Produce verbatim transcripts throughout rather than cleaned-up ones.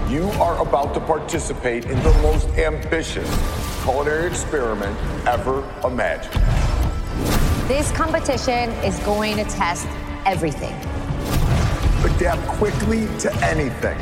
You are about to participate in the most ambitious culinary experiment ever imagined. This competition is going to test everything. Adapt quickly to anything.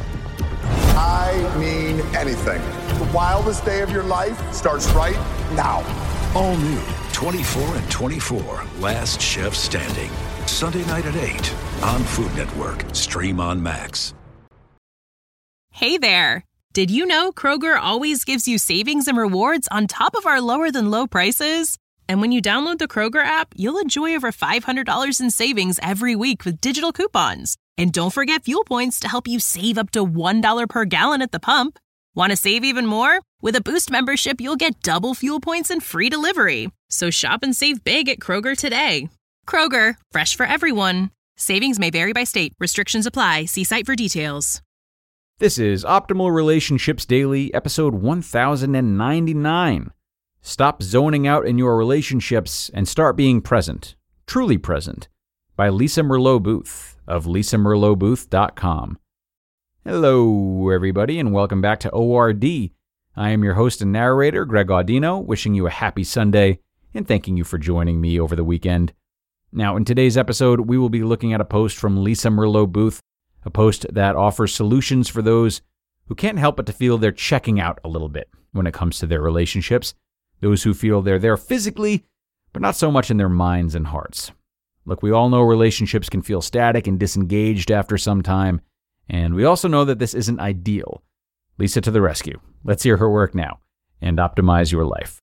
I mean anything. The wildest day of your life starts right now. All new twenty-four and twenty-four, Last Chef Standing. Sunday night at eight on Food Network. Stream on Max. Hey there. Did you know Kroger always gives you savings and rewards on top of our lower than low prices? And when you download the Kroger app, you'll enjoy over five hundred dollars in savings every week with digital coupons. And don't forget fuel points to help you save up to one dollar per gallon at the pump. Want to save even more? With a Boost membership, you'll get double fuel points and free delivery. So shop and save big at Kroger today. Kroger, fresh for everyone. Savings may vary by state. Restrictions apply. See site for details. This is Optimal Relationships Daily, episode one thousand ninety-nine. Stop zoning out in your relationships and start being present, truly present, by Lisa Merlot Booth of lisa merlot booth dot com. Hello, everybody, and welcome back to O R D. I am your host and narrator, Greg Audino, wishing you a happy Sunday and thanking you for joining me over the weekend. Now, in today's episode, we will be looking at a post from Lisa Merlot Booth, a post that offers solutions for those who can't help but to feel they're checking out a little bit when it comes to their relationships, those who feel they're there physically, but not so much in their minds and hearts. Look, we all know relationships can feel static and disengaged after some time, and we also know that this isn't ideal. Lisa to the rescue. Let's hear her work now and optimize your life.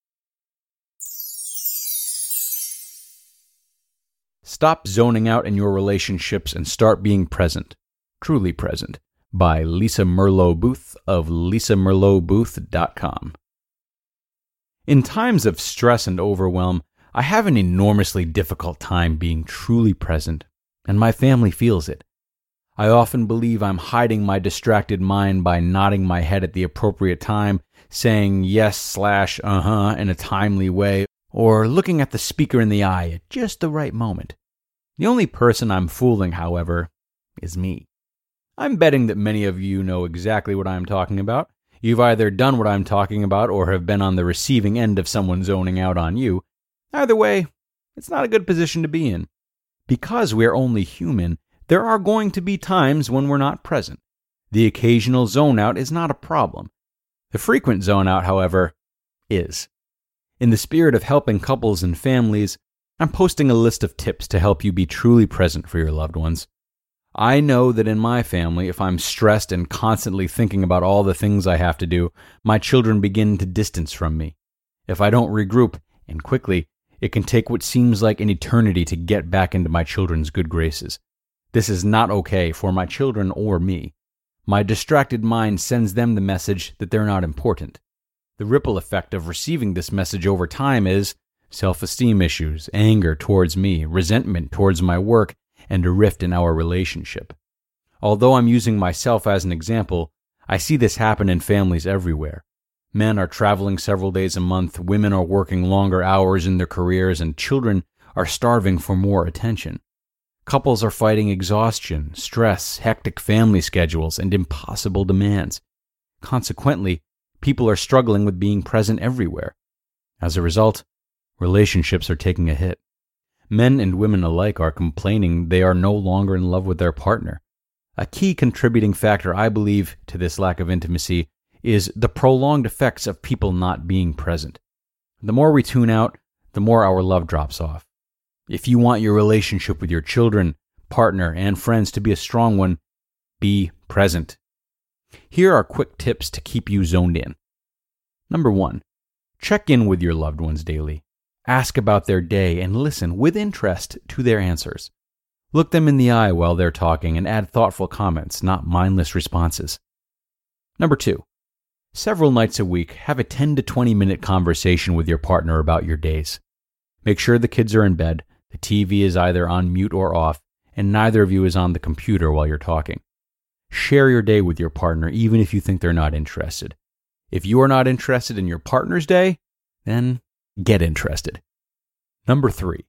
Stop zoning out in your relationships and start being present, truly present, by Lisa Merlot Booth of lisa merlot booth dot com. In times of stress and overwhelm, I have an enormously difficult time being truly present, and my family feels it. I often believe I'm hiding my distracted mind by nodding my head at the appropriate time, saying yes slash uh-huh in a timely way, or looking at the speaker in the eye at just the right moment. The only person I'm fooling, however, is me. I'm betting that many of you know exactly what I'm talking about. You've either done what I'm talking about or have been on the receiving end of someone zoning out on you. Either way, it's not a good position to be in. Because we're only human, there are going to be times when we're not present. The occasional zone out is not a problem. The frequent zone out, however, is. In the spirit of helping couples and families, I'm posting a list of tips to help you be truly present for your loved ones. I know that in my family, if I'm stressed and constantly thinking about all the things I have to do, my children begin to distance from me. If I don't regroup, and quickly, it can take what seems like an eternity to get back into my children's good graces. This is not okay for my children or me. My distracted mind sends them the message that they're not important. The ripple effect of receiving this message over time is self-esteem issues, anger towards me, resentment towards my work, and a rift in our relationship. Although I'm using myself as an example, I see this happen in families everywhere. Men are traveling several days a month, women are working longer hours in their careers, and children are starving for more attention. Couples are fighting exhaustion, stress, hectic family schedules, and impossible demands. Consequently, people are struggling with being present everywhere. As a result, relationships are taking a hit. Men and women alike are complaining they are no longer in love with their partner. A key contributing factor, I believe, to this lack of intimacy is the prolonged effects of people not being present. The more we tune out, the more our love drops off. If you want your relationship with your children, partner, and friends to be a strong one, be present. Here are quick tips to keep you zoned in. Number one, check in with your loved ones daily. Ask about their day and listen with interest to their answers. Look them in the eye while they're talking and add thoughtful comments, not mindless responses. Number two, several nights a week, have a ten to twenty minute conversation with your partner about your days. Make sure the kids are in bed, the T V is either on mute or off, and neither of you is on the computer while you're talking. Share your day with your partner even if you think they're not interested. If you are not interested in your partner's day, then get interested. Number three,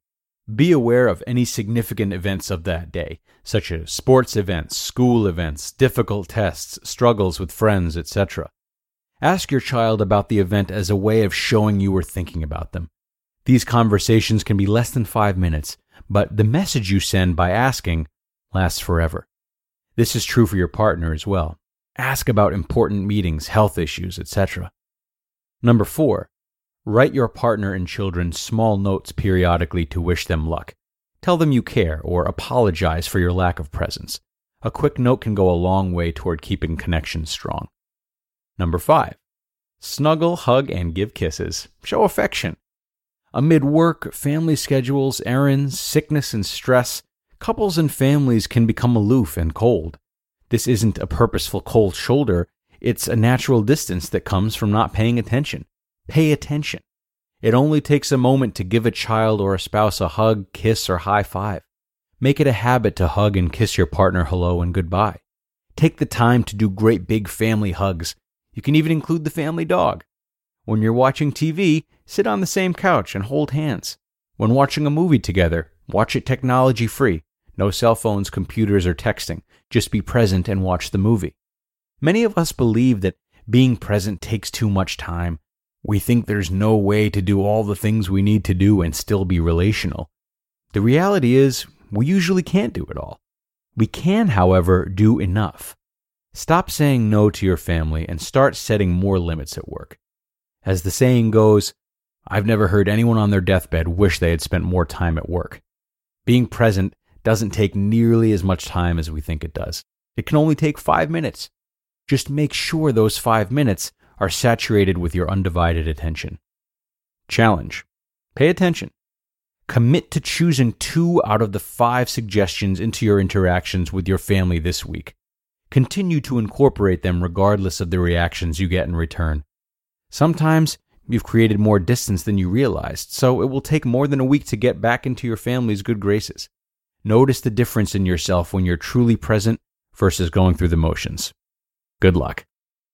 Be aware of any significant events of that day, such as sports events, school events, difficult tests, struggles with friends, et cetera. Ask your child about the event as a way of showing you were thinking about them. These conversations can be less than five minutes, but the message you send by asking lasts forever. This is true for your partner as well. Ask about important meetings, health issues, et cetera. Number four, write your partner and children small notes periodically to wish them luck. Tell them you care or apologize for your lack of presence. A quick note can go a long way toward keeping connections strong. Number five, snuggle, hug, and give kisses. Show affection. Amid work, family schedules, errands, sickness, and stress, couples and families can become aloof and cold. This isn't a purposeful cold shoulder, it's a natural distance that comes from not paying attention. Pay attention. It only takes a moment to give a child or a spouse a hug, kiss, or high five. Make it a habit to hug and kiss your partner hello and goodbye. Take the time to do great big family hugs. You can even include the family dog. When you're watching T V, sit on the same couch and hold hands. When watching a movie together, watch it technology-free. No cell phones, computers, or texting. Just be present and watch the movie. Many of us believe that being present takes too much time. We think there's no way to do all the things we need to do and still be relational. The reality is, we usually can't do it all. We can, however, do enough. Stop saying no to your family and start setting more limits at work. As the saying goes, I've never heard anyone on their deathbed wish they had spent more time at work. Being present doesn't take nearly as much time as we think it does. It can only take five minutes. Just make sure those five minutes are saturated with your undivided attention. Challenge. Pay attention. Commit to choosing two out of the five suggestions into your interactions with your family this week. Continue to incorporate them regardless of the reactions you get in return. Sometimes you've created more distance than you realized, so it will take more than a week to get back into your family's good graces. Notice the difference in yourself when you're truly present versus going through the motions. Good luck.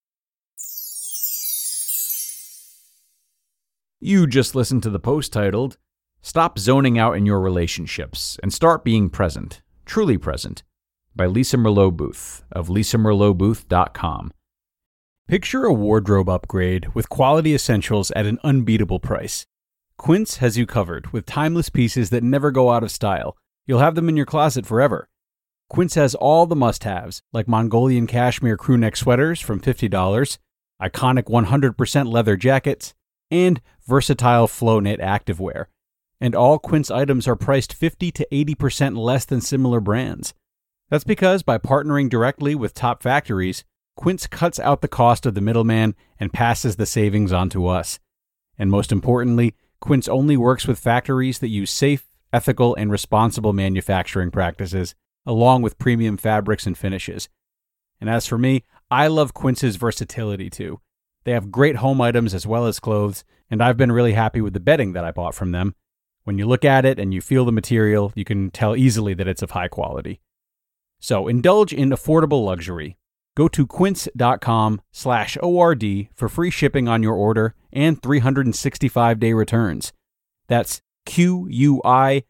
You just listened to the post titled, Stop Zoning Out in Your Relationships and Start Being Present, Truly Present, by Lisa Merlot Booth of lisa merlot booth dot com. Picture a wardrobe upgrade with quality essentials at an unbeatable price. Quince has you covered with timeless pieces that never go out of style. You'll have them in your closet forever. Quince has all the must-haves, like Mongolian cashmere crewneck sweaters from fifty dollars, iconic one hundred percent leather jackets, and versatile flow knit activewear. And all Quince items are priced fifty to eighty percent less than similar brands. That's because by partnering directly with top factories, Quince cuts out the cost of the middleman and passes the savings on to us. And most importantly, Quince only works with factories that use safe, ethical, and responsible manufacturing practices, along with premium fabrics and finishes. And as for me, I love Quince's versatility too. They have great home items as well as clothes, and I've been really happy with the bedding that I bought from them. When you look at it and you feel the material, you can tell easily that it's of high quality. So indulge in affordable luxury. Go to quince.com slash ORD for free shipping on your order and three hundred sixty-five day returns. That's Q-U-I-N-C-E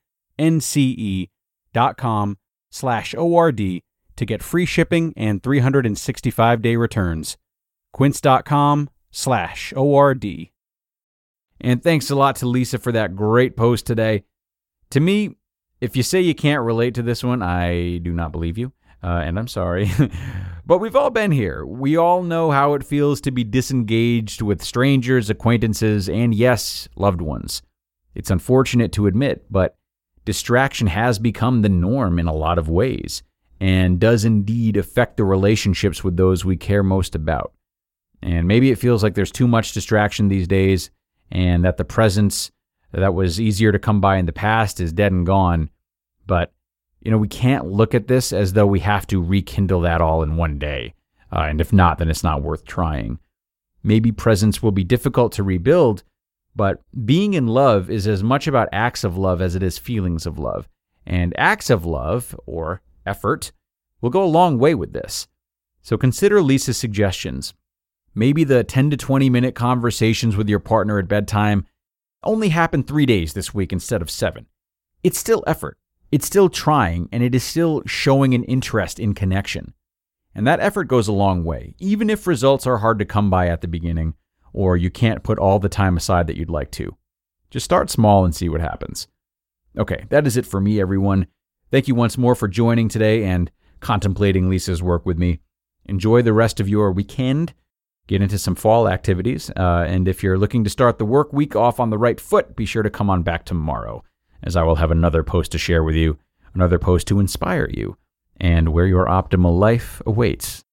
dot com slash O-R-D to get free shipping and three hundred sixty-five day returns. Quince.com slash O-R-D. And thanks a lot to Lisa for that great post today. To me, if you say you can't relate to this one, I do not believe you, uh, and I'm sorry. But we've all been here. We all know how it feels to be disengaged with strangers, acquaintances, and yes, loved ones. It's unfortunate to admit, but distraction has become the norm in a lot of ways, and does indeed affect the relationships with those we care most about. And maybe it feels like there's too much distraction these days, and that the presence that was easier to come by in the past is dead and gone. But, you know, we can't look at this as though we have to rekindle that all in one day. Uh, and if not, then it's not worth trying. Maybe presence will be difficult to rebuild, but being in love is as much about acts of love as it is feelings of love. And acts of love, or effort, will go a long way with this. So consider Lisa's suggestions. Maybe the ten to twenty minute conversations with your partner at bedtime only happen three days this week instead of seven. it's still effort. It's still trying, and it is still showing an interest in connection. And that effort goes a long way, even if results are hard to come by at the beginning, or you can't put all the time aside that you'd like to. Just start small and see what happens. Okay, that is it for me, everyone. Thank you once more for joining today and contemplating Lisa's work with me. Enjoy the rest of your weekend. Get into some fall activities. Uh, and if you're looking to start the work week off on the right foot, be sure to come on back tomorrow, as I will have another post to share with you, another post to inspire you, and where your optimal life awaits.